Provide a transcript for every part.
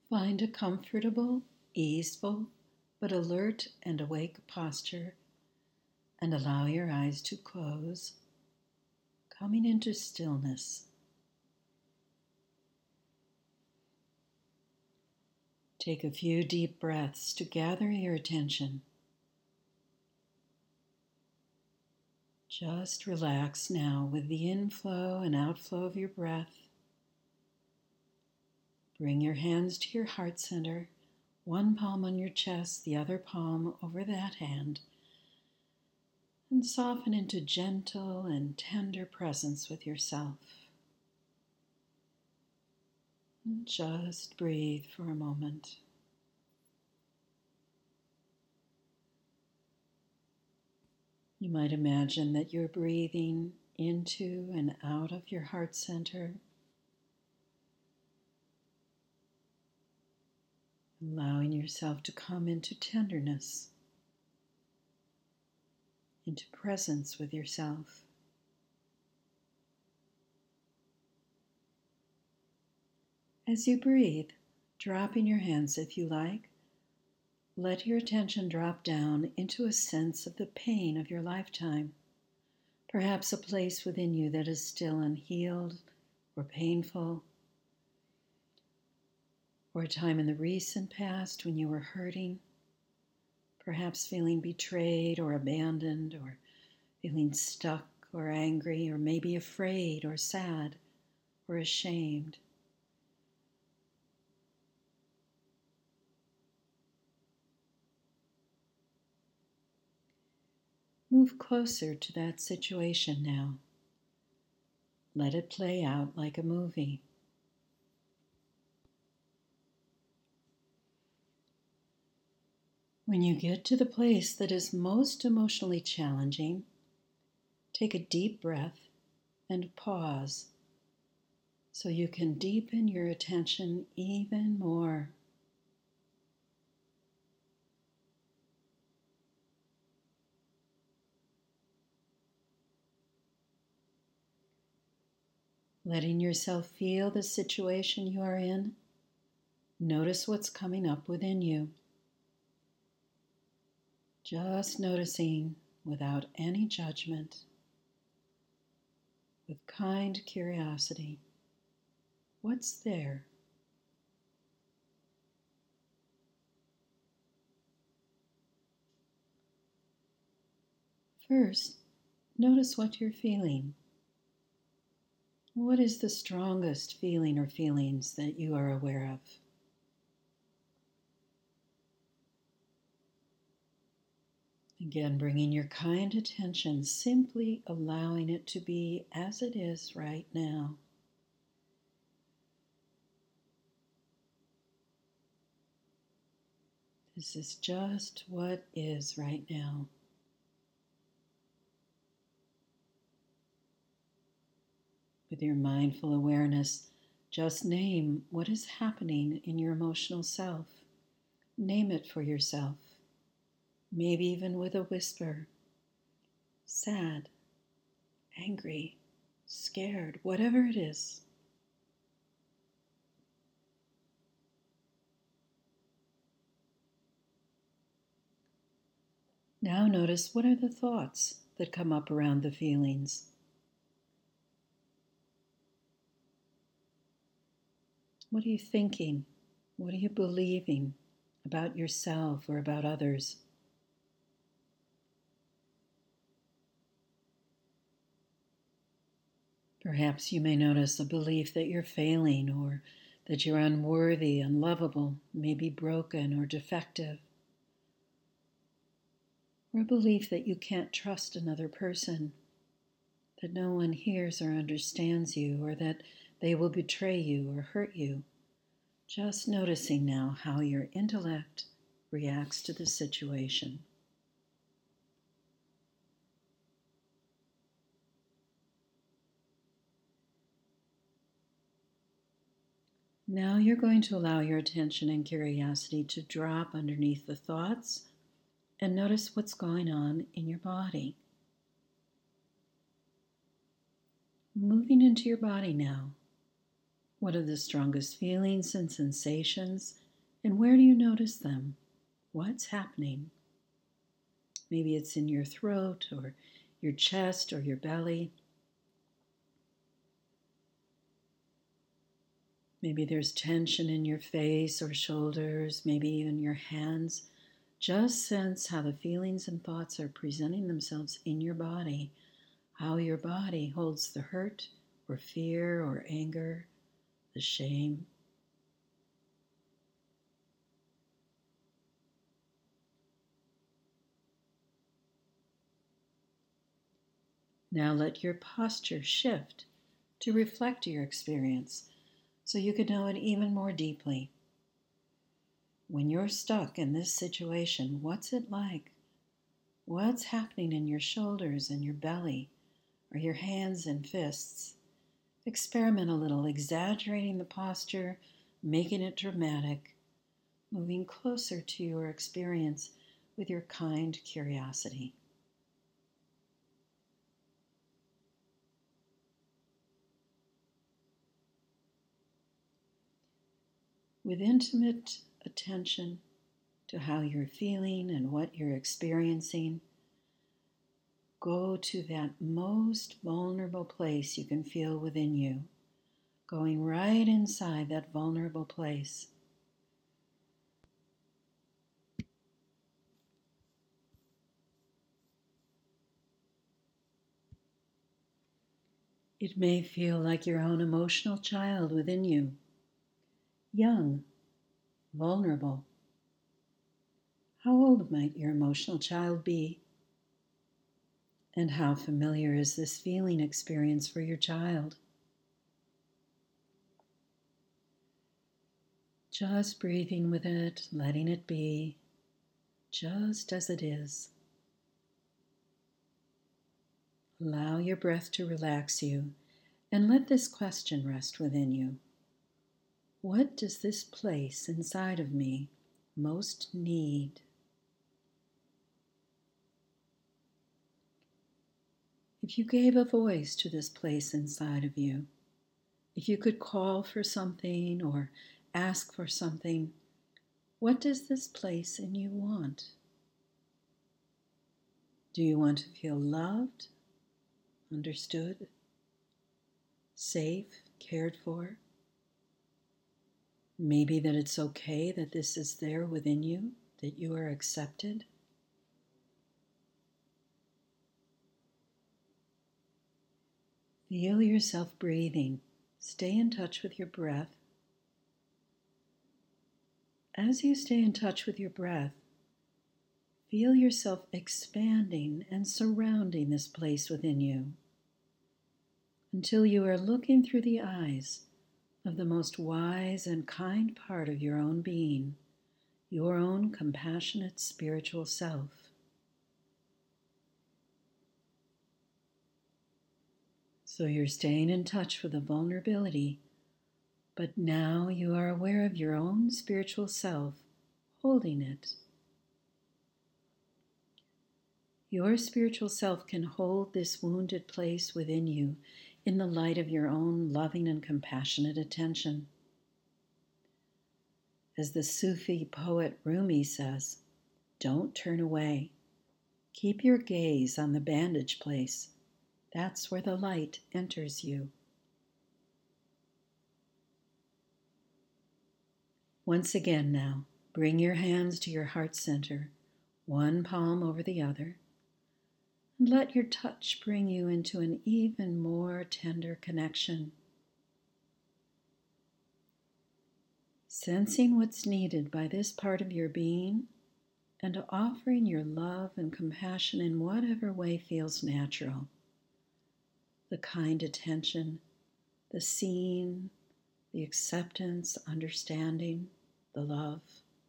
Find a comfortable, easeful, but alert and awake posture and allow your eyes to close, coming into stillness. Take a few deep breaths to gather your attention. Just relax now with the inflow and outflow of your breath. Bring your hands to your heart center, one palm on your chest, the other palm over that hand, and soften into gentle and tender presence with yourself. And just breathe for a moment. You might imagine that you're breathing into and out of your heart center, allowing yourself to come into tenderness, into presence with yourself. As you breathe, dropping your hands if you like, let your attention drop down into a sense of the pain of your lifetime, perhaps a place within you that is still unhealed or painful, or a time in the recent past when you were hurting, perhaps feeling betrayed or abandoned, or feeling stuck or angry, or maybe afraid or sad or ashamed. Move closer to that situation now. Let it play out like a movie. When you get to the place that is most emotionally challenging, take a deep breath and pause so you can deepen your attention even more. Letting yourself feel the situation you are in, notice what's coming up within you. Just noticing without any judgment, with kind curiosity, what's there? First, notice what you're feeling. What is the strongest feeling or feelings that you are aware of? Again, bringing your kind attention, simply allowing it to be as it is right now. This is just what is right now. With your mindful awareness, just name what is happening in your emotional self. Name it for yourself, maybe even with a whisper. Sad, angry, scared, whatever it is. Now notice, what are the thoughts that come up around the feelings? What are you thinking? What are you believing about yourself or about others? Perhaps you may notice a belief that you're failing, or that you're unworthy, unlovable, maybe broken or defective. Or a belief that you can't trust another person, that no one hears or understands you, or that they will betray you or hurt you. Just noticing now how your intellect reacts to the situation. Now you're going to allow your attention and curiosity to drop underneath the thoughts and notice what's going on in your body. Moving into your body now. What are the strongest feelings and sensations, and where do you notice them? What's happening? Maybe it's in your throat or your chest or your belly. Maybe there's tension in your face or shoulders, maybe even your hands. Just sense how the feelings and thoughts are presenting themselves in your body, how your body holds the hurt or fear or anger, the shame. Now let your posture shift to reflect your experience so you can know it even more deeply. When you're stuck in this situation, what's it like? What's happening in your shoulders and your belly, or your hands and fists? Experiment a little, exaggerating the posture, making it dramatic, moving closer to your experience with your kind curiosity. With intimate attention to how you're feeling and what you're experiencing, go to that most vulnerable place you can feel within you, going right inside that vulnerable place. It may feel like your own emotional child within you, young, vulnerable. How old might your emotional child be? And how familiar is this feeling experience for your child? Just breathing with it, letting it be, just as it is. Allow your breath to relax you and let this question rest within you. What does this place inside of me most need? If you gave a voice to this place inside of you, if you could call for something or ask for something, what does this place in you want? Do you want to feel loved, understood, safe, cared for? Maybe that it's okay that this is there within you, that you are accepted. Feel yourself breathing. Stay in touch with your breath. As you stay in touch with your breath, feel yourself expanding and surrounding this place within you until you are looking through the eyes of the most wise and kind part of your own being, your own compassionate spiritual self. So you're staying in touch with the vulnerability, but now you are aware of your own spiritual self holding it. Your spiritual self can hold this wounded place within you in the light of your own loving and compassionate attention. As the Sufi poet Rumi says, don't turn away. Keep your gaze on the bandage place. That's where the light enters you. Once again now, bring your hands to your heart center, one palm over the other, and let your touch bring you into an even more tender connection. Sensing what's needed by this part of your being and offering your love and compassion in whatever way feels natural. The kind attention, the seeing, the acceptance, understanding, the love.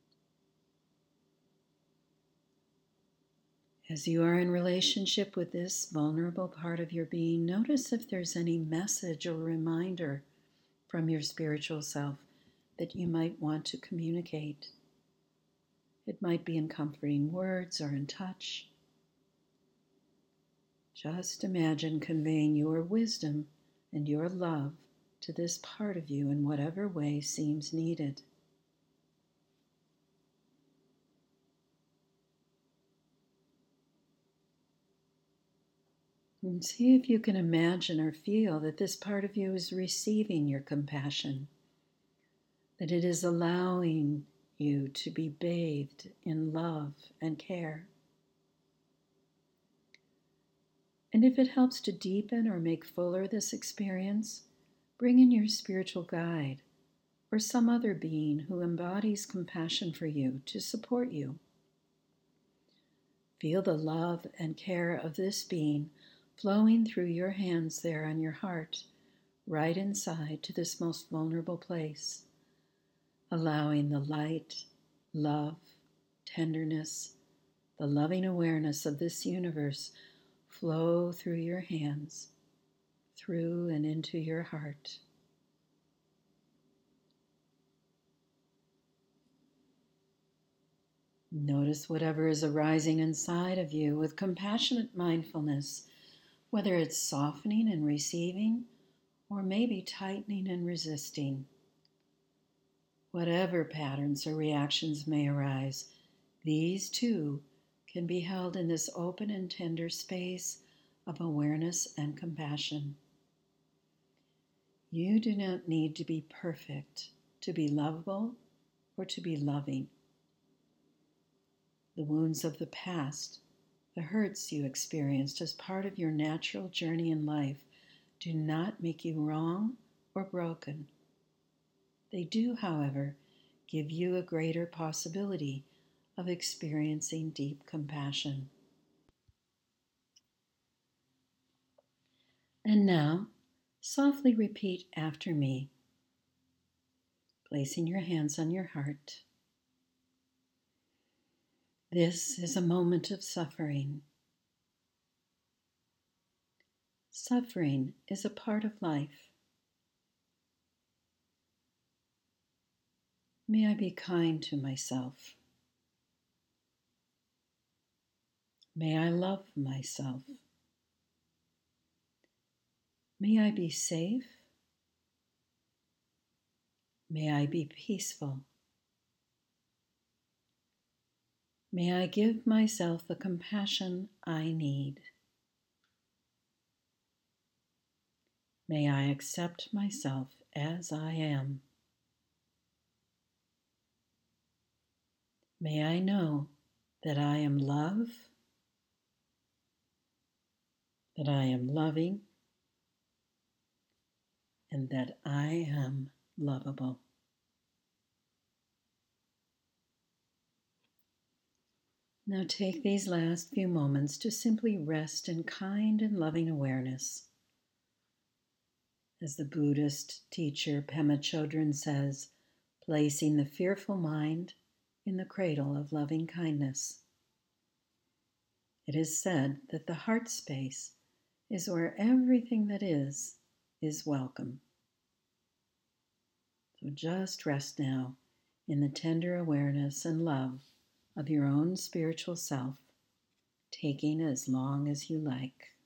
As you are in relationship with this vulnerable part of your being, notice if there's any message or reminder from your spiritual self that you might want to communicate. It might be in comforting words or in touch. Just imagine conveying your wisdom and your love to this part of you in whatever way seems needed. And see if you can imagine or feel that this part of you is receiving your compassion, that it is allowing you to be bathed in love and care. And if it helps to deepen or make fuller this experience, bring in your spiritual guide or some other being who embodies compassion for you to support you. Feel the love and care of this being flowing through your hands there on your heart, right inside to this most vulnerable place, allowing the light, love, tenderness, the loving awareness of this universe flow through your hands, through and into your heart. Notice whatever is arising inside of you with compassionate mindfulness, whether it's softening and receiving, or maybe tightening and resisting. Whatever patterns or reactions may arise, these too can be held in this open and tender space of awareness and compassion. You do not need to be perfect to be lovable or to be loving. The wounds of the past, the hurts you experienced as part of your natural journey in life, do not make you wrong or broken. They do, however, give you a greater possibility of experiencing deep compassion. And now, softly repeat after me, placing your hands on your heart. This is a moment of suffering. Suffering is a part of life. May I be kind to myself. May I love myself. May I be safe. May I be peaceful. May I give myself the compassion I need. May I accept myself as I am. May I know that I am love, that I am loving, and that I am lovable. Now take these last few moments to simply rest in kind and loving awareness. As the Buddhist teacher Pema Chodron says, placing the fearful mind in the cradle of loving kindness. It is said that the heart space is where everything that is welcome. So just rest now in the tender awareness and love of your own spiritual self, taking as long as you like.